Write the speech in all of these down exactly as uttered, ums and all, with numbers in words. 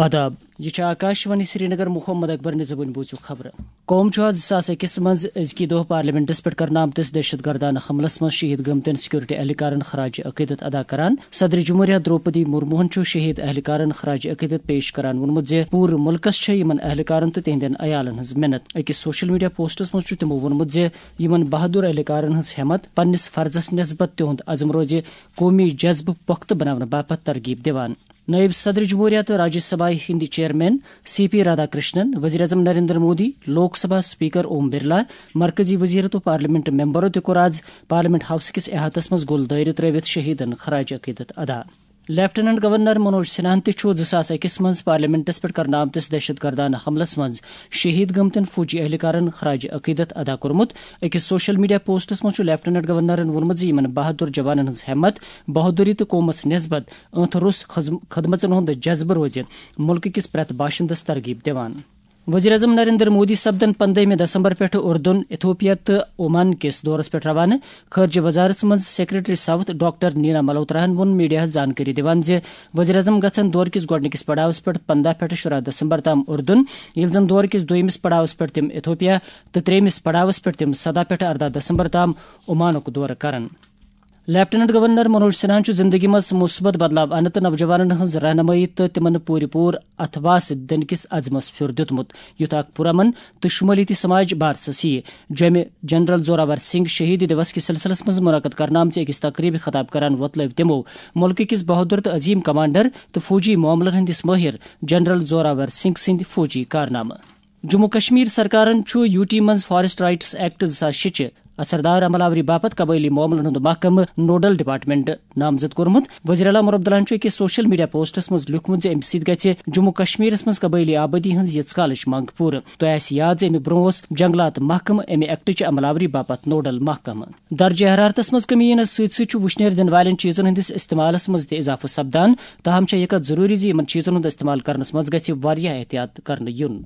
آداب یہ آکاشوانی سری نگر محمد اکبر نے زبان بوزو خبر قوم زٕ ساس أکِس مز ازکی دہ پارلیمنٹس پہ کرنہ آمتس دہشت گردانہ حملس مز شہید گمتن سیکورٹی اہلکارن خراج عقیدت ادا کران صدر جمہوریہ دروپدی مرموہن شہید اہلکارن خراج عقیدت پیش کران وونمت زِ پور ملکس یمن اہلکارن تو تہندین عیالن ہز محنت أکس سوشل میڈیا پوسٹس مز تمو وونمت زِ یمن بہادر اہلکارن ہز ہمت پننس فرضس نسبت تہند عزم روز قومی جذبہ پختہ بناونہ باپت ترغیب دیوان. نائب صدر جمہوریہ تو راجیہ سبھا ہندی چیئرمین سی پی رادھا کرشنن، وزیر اعظم نریندر مودی، لوک سبھا اسپیکر اوم برلا، مرکزی وزیر تو پارلیمنٹ ممبرو تہ کور آز پارلیمنٹ ہاؤس کس احاطس مز گل دٲیرٕ ترٲوِتھ شہیدن خراج عقیدت ادا. لیفٹیننٹ گورنر منوج سنہاہن تہ زٕ ساس أکِس مز پارلیمنٹس پہ کرنہ آمتس دہشت گردانہ حملس مز شہید گمتن فوجی اہلکارن خراج عقیدت ادا کورمت. أکس سوشل میڈیا پوسٹس مز لیفٹیننٹ گورنرن وونمت زِ یمن بہادر جوانن ہز ہمت، بہادری تو قومس نسبت انت روس خدمتن ہند جذبہ روز ملک کس پریت باشندس ترغیب دیوان. وزیر اعظم نریندر مودی سپدن پندہمہ دسمبر پہ اردن، ایتھوپیا تو عمان کس دورس پہ روانہ. خارجہ وزارت مز سیکرٹری ساؤتھ ڈاکٹر نینا ملہوتراہن وون میڈیا جانکاری دیوان زِ وزیر اعظم گژھن دور کس گۄڈنِکس پڑاوس پہ پندہ پہ شراہ دسمبر تام اردن، ییٚلہِ زن دور کس دویمس پڑاوس پہ تم ایتھوپیا تو تریمس پڑاوس پہ تم سدہ پہ اردہ دسمبر تام عمانک دور کرن. لیفٹیننٹ گورنر منوج سنہاہن زندگی مز مثبت بدلاو انہ تو نوجوانن ہز رہنمائی تو تمن پور پور اتھواس دن کس عزمس پھر دتمت یوتھ اک پرامن تو شمولیتی سماج بارسسی. جومہ جنرل زوراور سنگھ شہید دیوس کس سلسلس مز منعقد کرنہ آمژ أکس تقریب خطاب کران ووتلو تمو ملک کس بہادر تو عظیم کمانڈر تو فوجی معاملن ہندس ماہر جنرل زوراور سنگھ سند فوجی کارنامہ. جموں کشمیر سرکارن چھُ یو ٹی مز فارسٹ رائٹس ایکٹ زٕ ساس شےٚ اثردار عمل آوری باپت قبائلی معاملن ہند محکمہ نوڈل ڈپارٹمنٹ نامزد کورمت. وزیر اعلیٰ عمر عبداللہ چھُ أکِس سوشل میڈیا پوسٹس مز لیوکھمت زِ امہِ سۭتۍ گژھِ جموں کشمیرس مز قبائلی آبادی ہنز یژ کالٕچ منگ پوٗرٕ. تۄہہِ آسہِ یاد زِ امہِ برونٛہہ اوس جنگلات محکمہ امہِ ایکٹٕچ عمل آوری باپت نوڈل محکمہ. درجہ حرارتس مز کمی یِنس سۭتۍ سۭتۍ چھُ وُشنیر دِنہٕ والٮ۪ن چیٖزن ہندِس استعمالس مز تہِ اضافہٕ سپدان. تاہم چھےٚ یہِ کتھ ضروٗری زِ یِمن چیٖزن ہُنٛد استعمال کرنس مز گژھِ واریاہ احتیاط کرنہٕ یُن.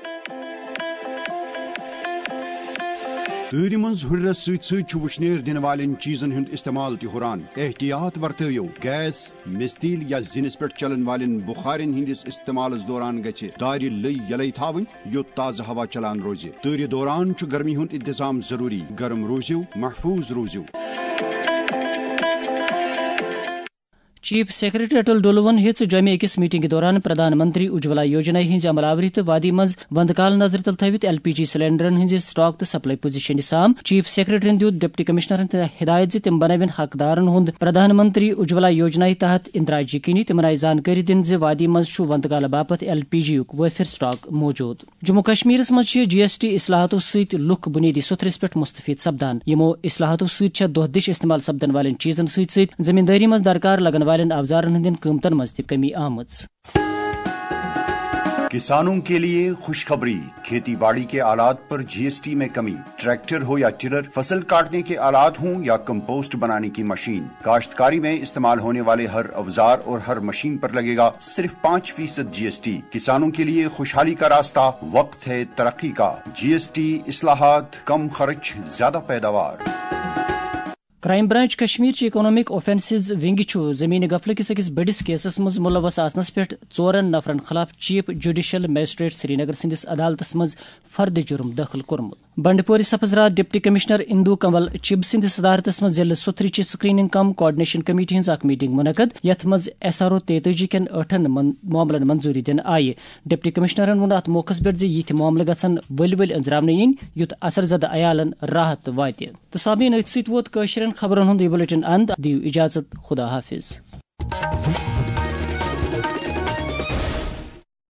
تۭرِ منٛز ہُرٮ۪رس سۭتۍ سۭتۍ چھُ وُشنیر دِنہٕ والٮ۪ن چیٖزن ہُنٛد استعمال تہِ ہُران. احتیاط ورتٲیِو. گیس، مستیل یا زِنِس پٮ۪ٹھ چلن والٮ۪ن بُخارٮ۪ن ہٕنٛدِس استعمالس دوران گژھِ دارِ لٔۍ یلے تھاوٕنۍ یوٚت تازٕ ہوا چلان روزِ. تۭرِ دوران چھُ گرمی ہُنٛد انتظام ضروٗری. گرم روٗزِو، محفوظ روٗزِو. چیف سیکرٹری اٹل ڈولوون ہیٚژ جومہِ أکِس میٹنگہِ دوران پردھان منتری اجولا یوجنا ہٕنٛزِ عمل آوری تہٕ وادی منٛز ونٛدٕ کال نظرِ تل تھٲوِتھ ایل پی جی سلینڈرن ہٕنٛزِ سٹاک تہٕ سپلائی پوزیشنہِ سام. چیف سیکرٹریَن دِیُت ڈپٹی کمشنرن تہِ ہدایت زِ تِم بنٲوِن حقدارن ہُنٛد پردھان منتری اجولا یوجنا تحت اندراج یقینی. تِمن آیہِ زانکٲری دِنہٕ زِ وادی منٛز چھُ ونٛدٕ کالہٕ باپت ایل پی جی یُک وٲفر سٹاک موجوٗد. جموں کشمیرس منٛز چھِ جی ایس ٹی اصلاحاتو سۭتۍ لُکھ بُنیٲدی سُتھرس پٮ۪ٹھ مستفید سپدان. یِمو اصلاحاتو سۭتۍ چھےٚ دۄہ دِش استعمال سپدن والٮ۪ن چیٖزن سۭتۍ سۭتۍ زمیٖندٲری منٛز درکار لگن والٮ۪ن اوزارن ہٕنٛدٮ۪ن قۭمتن منٛز تہِ کمی آمٕژ. کسانوں کے لیے خوشخبری. کھیتی باڑی کے آلات پر جی ایس ٹی میں کمی. ٹریکٹر ہو یا ٹرر، فصل کاٹنے کے آلات ہوں یا کمپوسٹ بنانے کی مشین، کاشتکاری میں استعمال ہونے والے ہر اوزار اور ہر مشین پر لگے گا صرف پانچ فیصد جی ایس ٹی. کسانوں کے لیے خوشحالی کا راستہ، وقت ہے ترقی کا. جی ایس ٹی اصلاحات، کم خرچ، زیادہ پیداوار. کرائم برانچ کشمیر چہ اکنامک اوفینسز ونگ چھُ زمین غفلہ کس أکِس بٔڑِس کیسس منٛز ملوث آسنس پٮ۪ٹھ ژورن نفرن خلاف chief judicial magistrate Srinagar سندس عدالتس منٛز فرد جرم دٲخل کوٚرمُت. بنڈپورِ سپز رات ڈپٹی کمشنر اندو کنول چب سند صدارتس منٛز ضلع سُتھرٕچہِ سکریننگ کم کوآرڈینیشن کمیٹی ہنٛز اکھ میٹنگ منعقد، یتھ منٛز ایس آر او تیتٲجی کٮ۪ن ٲٹھن معاملن منظوری دِنہٕ آیہِ. ڈپٹی کمشنرن ووٚن اتھ موقعس پٮ۪ٹھ زِ یِتھۍ معاملہٕ گژھن ؤلۍ ؤلۍ أنزراونہٕ یِنۍ یُتھ اثر زدٕ عیالن راحت واتہِ. تہٕ سامعیٖن أتھۍ سۭتۍ ووت کٲشرٮ۪ن خبرن ہُنٛد یہ بُلٹن اند. دِیِو اجازت. خدا حافظ.